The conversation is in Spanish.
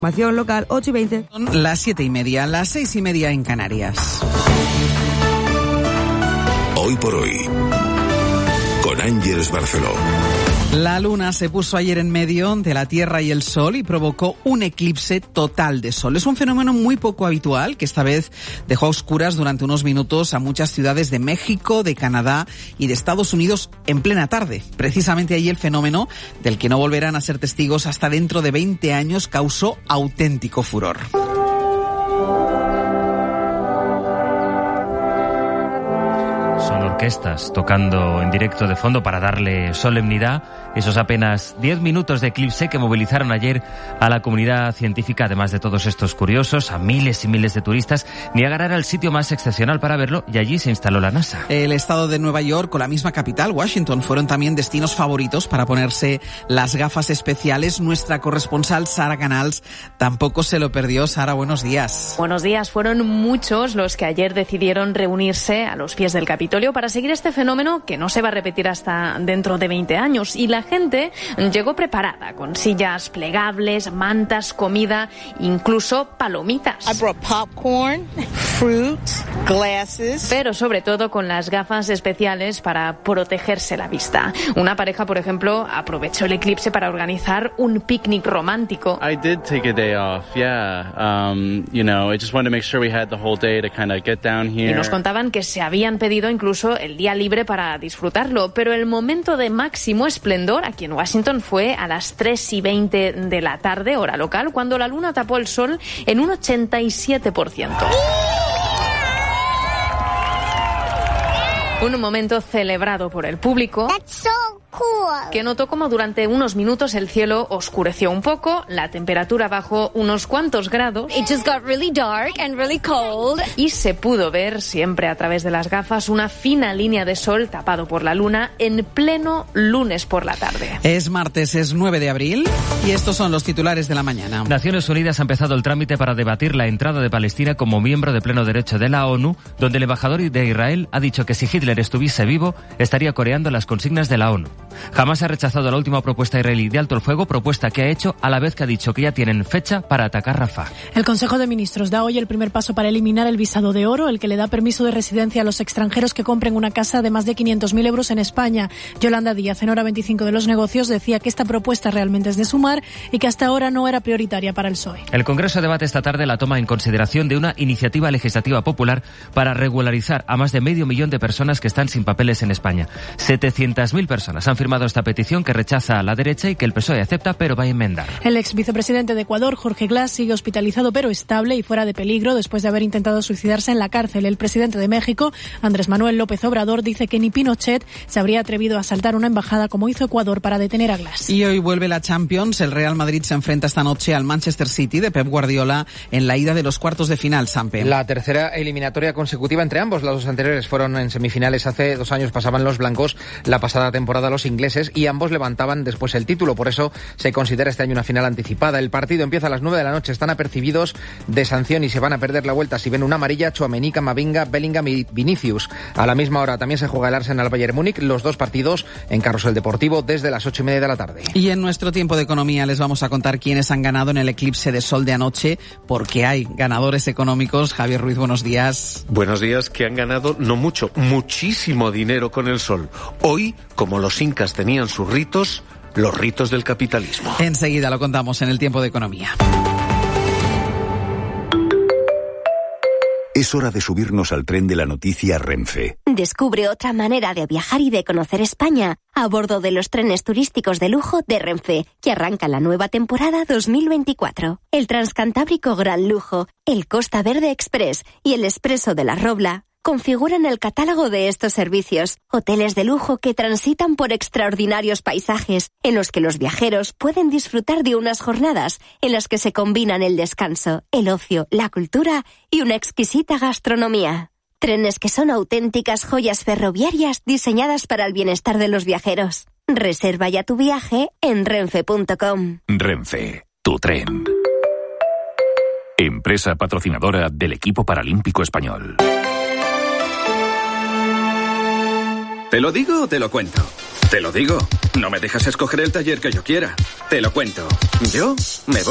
Información local, 8:20. Son las 7:30, las 6:30 en Canarias. Hoy por hoy, con Ángeles Barceló. La luna se puso ayer en medio de la Tierra y el Sol y provocó un eclipse total de sol. Es un fenómeno muy poco habitual que esta vez dejó a oscuras durante unos minutos a muchas ciudades de México, de Canadá y de Estados Unidos en plena tarde. Precisamente ahí el fenómeno, del que no volverán a ser testigos hasta dentro de 20 años, causó auténtico furor. Son orquestas tocando en directo de fondo para darle solemnidad. Esos apenas 10 minutos de eclipse que movilizaron ayer a la comunidad científica, además de todos estos curiosos, a miles y miles de turistas. Niágara era el sitio más excepcional para verlo y allí se instaló la NASA. El estado de Nueva York o la misma capital, Washington, fueron también destinos favoritos para ponerse las gafas especiales. Nuestra corresponsal Sara Canals tampoco se lo perdió. Sara, buenos días. Buenos días. Fueron muchos los que ayer decidieron reunirse a los pies del Capitolio para seguir este fenómeno que no se va a repetir hasta dentro de 20 años. Y la gente llegó preparada, con sillas plegables, mantas, comida, incluso palomitas. I brought popcorn, fruit, glasses. Pero sobre todo con las gafas especiales para protegerse la vista. Una pareja, por ejemplo, aprovechó el eclipse para organizar un picnic romántico. I did take a day off, yeah. I just wanted to make sure we had the whole day to kind of get down here. Y nos contaban que se habían pedido incluso el día libre para disfrutarlo, pero el momento de máximo esplendor aquí en Washington fue a las 3:20 de la tarde, hora local, cuando la luna tapó el sol en un 87%. Un momento celebrado por el público, que notó como durante unos minutos el cielo oscureció un poco, la temperatura bajó unos cuantos grados. It just got really dark and really cold. Y se pudo ver, siempre a través de las gafas, una fina línea de sol tapado por la luna en pleno lunes por la tarde. Es martes, es 9 de abril y estos son los titulares de la mañana. Naciones Unidas ha empezado el trámite para debatir la entrada de Palestina como miembro de pleno derecho de la ONU, donde el embajador de Israel ha dicho que si Hitler estuviese vivo, estaría coreando las consignas de la ONU. Jamás ha rechazado la última propuesta israelí de alto el fuego, propuesta que ha hecho a la vez que ha dicho que ya tienen fecha para atacar Rafah. El Consejo de Ministros da hoy el primer paso para eliminar el visado de oro, el que le da permiso de residencia a los extranjeros que compren una casa de más de 500.000 euros en España. Yolanda Díaz, en Hora 25 de los Negocios, decía que esta propuesta realmente es de sumar y que hasta ahora no era prioritaria para el PSOE. El Congreso debate esta tarde la toma en consideración de una iniciativa legislativa popular para regularizar a más de 500.000 de personas que están sin papeles en España. 700.000 personas han firmado esta petición que rechaza a la derecha y que el PSOE acepta, pero va a enmendar. El ex vicepresidente de Ecuador, Jorge Glass, sigue hospitalizado pero estable y fuera de peligro después de haber intentado suicidarse en la cárcel. El presidente de México, Andrés Manuel López Obrador, dice que ni Pinochet se habría atrevido a asaltar una embajada como hizo Ecuador para detener a Glass. Y hoy vuelve la Champions. El Real Madrid se enfrenta esta noche al Manchester City de Pep Guardiola en la ida de los cuartos de final, Sampe. La tercera eliminatoria consecutiva entre ambos. Las dos anteriores fueron en semifinales. Hace 2 años pasaban los blancos, la pasada temporada los ingleses, y ambos levantaban después el título. Por eso se considera este año una final anticipada. El partido empieza a las 9 de la noche. Están apercibidos de sanción y se van a perder la vuelta si ven una amarilla: Tchouaméni, Camavinga, Bellingham y Vinicius. A la misma hora también se juega el Arsenal-Bayern Múnich. Los dos partidos en Carrusel Deportivo desde las 8:30 de la tarde. Y en nuestro tiempo de economía les vamos a contar quiénes han ganado en el eclipse de sol de anoche, porque hay ganadores económicos. Javier Ruiz, buenos días. Buenos días, que han ganado no mucho, muchísimo dinero con el sol. Hoy, como los incas tenían sus ritos, los ritos del capitalismo. Enseguida lo contamos en el tiempo de economía. Es hora de subirnos al tren de la noticia Renfe. Descubre otra manera de viajar y de conocer España a bordo de los trenes turísticos de lujo de Renfe, que arranca la nueva temporada 2024. El Transcantábrico Gran Lujo, el Costa Verde Express y el Expreso de la Robla configuran el catálogo de estos servicios. Hoteles de lujo que transitan por extraordinarios paisajes, en los que los viajeros pueden disfrutar de unas jornadas en las que se combinan el descanso, el ocio, la cultura y una exquisita gastronomía. Trenes que son auténticas joyas ferroviarias diseñadas para el bienestar de los viajeros. Reserva ya tu viaje en renfe.com. Renfe, tu tren. Empresa patrocinadora del equipo paralímpico español. ¿Te lo digo o te lo cuento? Te lo digo. No me dejas escoger el taller que yo quiera. Te lo cuento. Yo me voy.